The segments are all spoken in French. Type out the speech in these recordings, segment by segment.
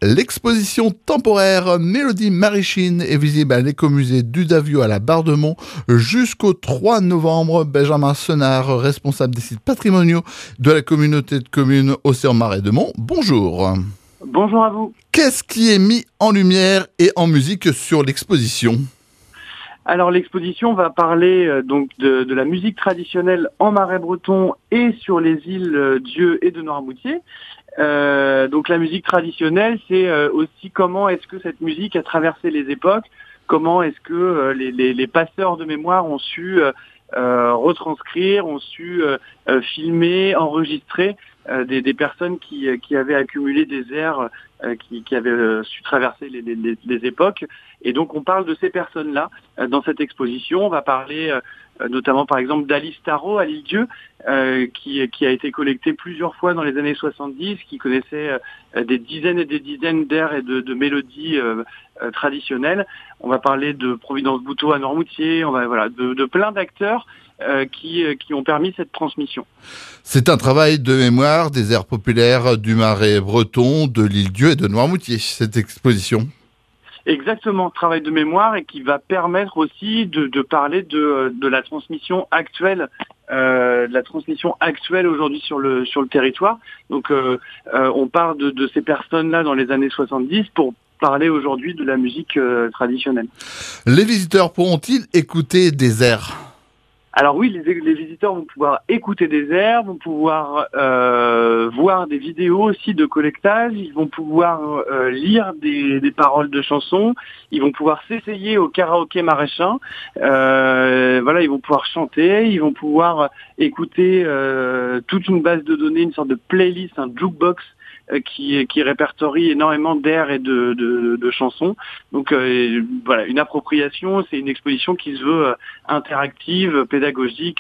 L'exposition temporaire Mélodie Marechine est visible à l'écomusée du Davio à la Barre-de-Mont jusqu'au 3 novembre. Benjamin Senard, responsable des sites patrimoniaux de la communauté de communes Océan-Marais-de-Mont. Bonjour. Bonjour à vous. Qu'est-ce qui est mis en lumière et en musique sur l'exposition ? Alors l'exposition va parler donc de la musique traditionnelle en Marais breton et sur les îles d'Yeu et de Noirmoutier. Donc la musique traditionnelle, c'est aussi comment est-ce que cette musique a traversé les époques, comment est-ce que les passeurs de mémoire ont su retranscrire, ont su filmer, enregistrer des personnes qui avaient accumulé des airs, qui avaient su traverser les époques. Et donc on parle de ces personnes-là dans cette exposition. On va parler notamment par exemple d'Alice Tarot à l'île d'Yeu, qui a été collectée plusieurs fois dans les années 70, qui connaissait des dizaines et des dizaines d'airs et de mélodies traditionnelles. On va parler de Providence Bouteau à Noirmoutier, de plein d'acteurs qui ont permis cette transmission. C'est un travail de mémoire des airs populaires du Marais breton, de l'île d'Yeu et de Noirmoutier, cette exposition. Exactement, travail de mémoire, et qui va permettre aussi de parler de la transmission actuelle, aujourd'hui sur le territoire. Donc on parle de ces personnes-là dans les années 70 pour parler aujourd'hui de la musique traditionnelle. Les visiteurs pourront-ils écouter des airs ? Alors oui, les visiteurs vont pouvoir écouter des airs, vont pouvoir voir des vidéos aussi de collectage, ils vont pouvoir lire des paroles de chansons, ils vont pouvoir s'essayer au karaoké maraîchin, ils vont pouvoir chanter, ils vont pouvoir écouter toute une base de données, une sorte de playlist, un jukebox qui répertorie énormément d'airs et de chansons. Donc une appropriation, c'est une exposition qui se veut interactive, pédagogique,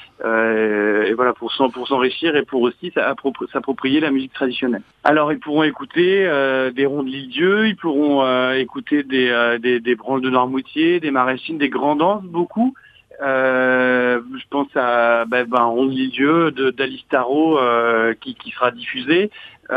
et voilà, pour s'enrichir et pour aussi s'approprier la musique traditionnelle. Alors ils pourront écouter des ronds de l'île d'Yeu, ils pourront écouter des branches de Noirmoutier, des maraîchines, des grands danses, beaucoup. Je pense à un rond de l'île d'Yeu d'Alice Tarot qui sera diffusé,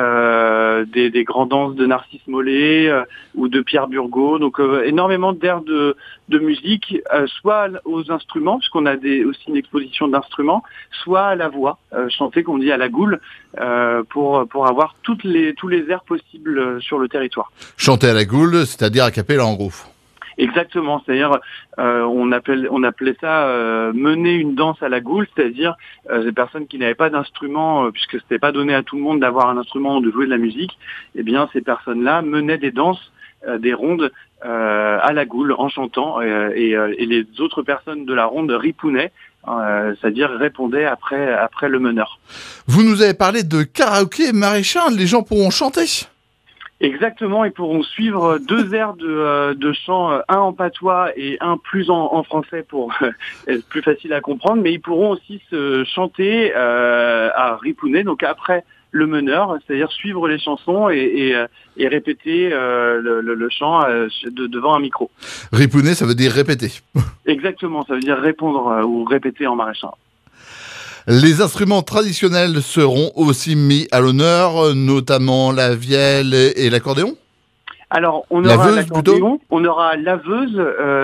des grands danses de Narcisse Mollet ou de Pierre Burgot. Donc énormément d'airs de musique, soit aux instruments, puisqu'on a aussi une exposition d'instruments, soit à la voix, chanter, comme on dit, à la goule, pour avoir tous les airs possibles sur le territoire. Chanter à la goule, c'est-à-dire a cappella en gros. Exactement, c'est-à-dire on appelait ça mener une danse à la goule, c'est-à-dire des personnes qui n'avaient pas d'instrument, puisque c'était pas donné à tout le monde d'avoir un instrument ou de jouer de la musique. Eh bien, ces personnes-là menaient des danses, des rondes à la goule en chantant, et les autres personnes de la ronde ripounaient, c'est-à-dire répondaient après le meneur. Vous nous avez parlé de karaoké maraîchin, les gens pourront chanter ? Exactement, ils pourront suivre deux airs de chant, un en patois et un plus en français pour être plus facile à comprendre, mais ils pourront aussi se chanter à ripouner, donc après le meneur, c'est-à-dire suivre les chansons et répéter le chant devant un micro. Ripouner, ça veut dire répéter. Exactement, ça veut dire répondre ou répéter en maraîchin. Les instruments traditionnels seront aussi mis à l'honneur, notamment la vielle et l'accordéon ? Alors, on aura l'accordéon, on aura la veuse,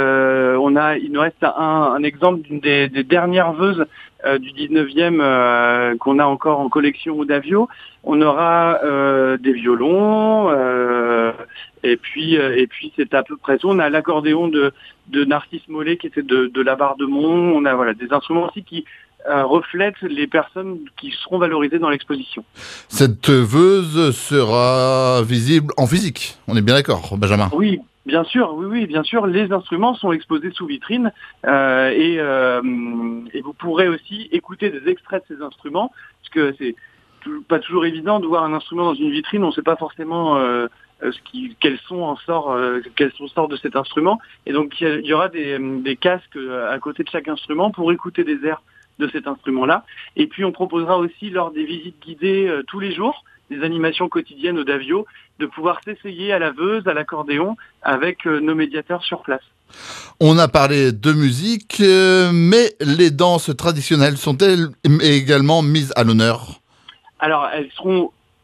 il nous reste un exemple d'une des dernières veuses du 19e qu'on a encore en collection au Davio. On aura des violons, et puis c'est à peu près tout. On a l'accordéon de Narcisse Mollet qui était de la Barre-de-Mont. On a des instruments aussi qui reflète les personnes qui seront valorisées dans l'exposition. Cette veuse sera visible en physique, on est bien d'accord, Benjamin ? Oui, bien sûr, bien sûr. Les instruments sont exposés sous vitrine et vous pourrez aussi écouter des extraits de ces instruments, parce que c'est pas toujours évident de voir un instrument dans une vitrine, on ne sait pas forcément quel son sort de cet instrument, et donc il y aura des casques à côté de chaque instrument pour écouter des airs de cet instrument-là. Et puis on proposera aussi lors des visites guidées tous les jours, des animations quotidiennes au Davio, de pouvoir s'essayer à la veuse, à l'accordéon, avec nos médiateurs sur place. On a parlé de musique, mais les danses traditionnelles sont-elles également mises à l'honneur ? Alors elles seront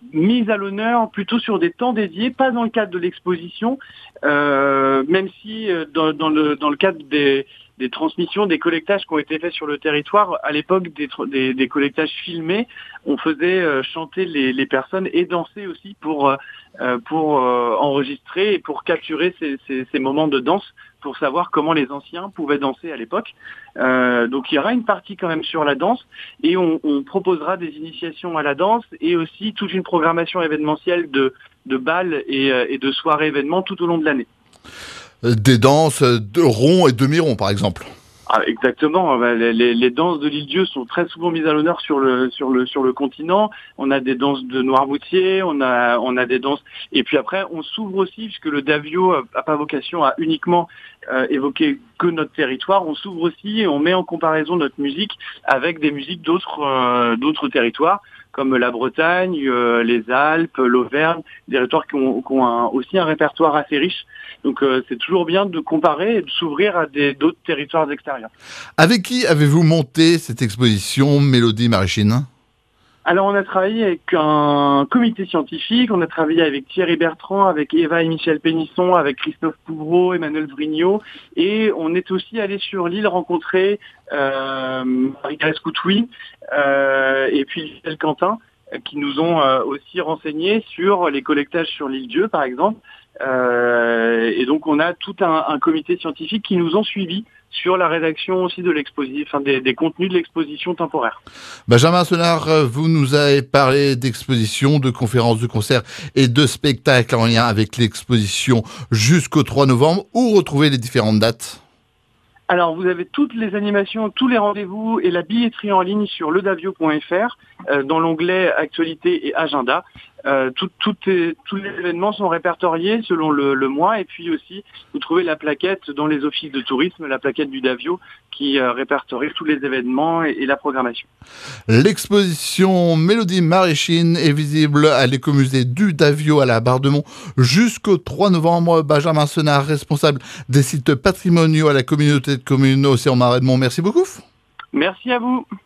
mise à l'honneur plutôt sur des temps dédiés, pas dans le cadre de l'exposition, même si dans le cadre des transmissions, des collectages qui ont été faits sur le territoire, à l'époque des collectages filmés, on faisait chanter les personnes et danser aussi pour enregistrer et pour capturer ces moments de danse, pour savoir comment les anciens pouvaient danser à l'époque. Donc il y aura une partie quand même sur la danse et on proposera des initiations à la danse et aussi toute une programmation événementielle de balles et de soirées événements tout au long de l'année. Des danses de rond et demi-rond, par exemple. Ah, exactement. Les danses de l'Île-Dieu sont très souvent mises à l'honneur sur le continent. On a des danses de Noirmoutier, on a des danses. Et puis après, on s'ouvre aussi, puisque le Davio a pas vocation à uniquement évoquer que notre territoire. On s'ouvre aussi et on met en comparaison notre musique avec des musiques d'autres territoires, comme la Bretagne, les Alpes, l'Auvergne, des territoires qui ont aussi un répertoire assez riche. Donc c'est toujours bien de comparer et de s'ouvrir à d'autres territoires extérieurs. Avec qui avez-vous monté cette exposition Mélodie Maraîchine ? Alors on a travaillé avec un comité scientifique, on a travaillé avec Thierry Bertrand, avec Eva et Michel Pénisson, avec Christophe Pouvreau, Emmanuel Vrignot, et on est aussi allé sur l'île rencontrer Marie-Thérèse Coutouy et puis Michel Quentin, qui nous ont aussi renseigné sur les collectages sur l'Île-Dieu, par exemple. Et donc on a tout un comité scientifique qui nous ont suivis sur la rédaction aussi de l'exposition, des contenus de l'exposition temporaire. Benjamin Senard, vous nous avez parlé d'expositions, de conférences, de concerts et de spectacles en lien avec l'exposition jusqu'au 3 novembre. Où retrouver les différentes dates ? Alors, vous avez toutes les animations, tous les rendez-vous et la billetterie en ligne sur ledavio.fr dans l'onglet Actualité et Agenda. Tous les événements sont répertoriés selon le mois et puis aussi vous trouvez la plaquette dans les offices de tourisme, la plaquette du Davio qui répertorie tous les événements et la programmation. L'exposition Mélodie Maraîchine est visible à l'écomusée du Davio à la Bardemont jusqu'au 3 novembre. Benjamin Senard, responsable des sites patrimoniaux à la communauté de communes Océan Marais de Mont. Merci beaucoup. Merci à vous.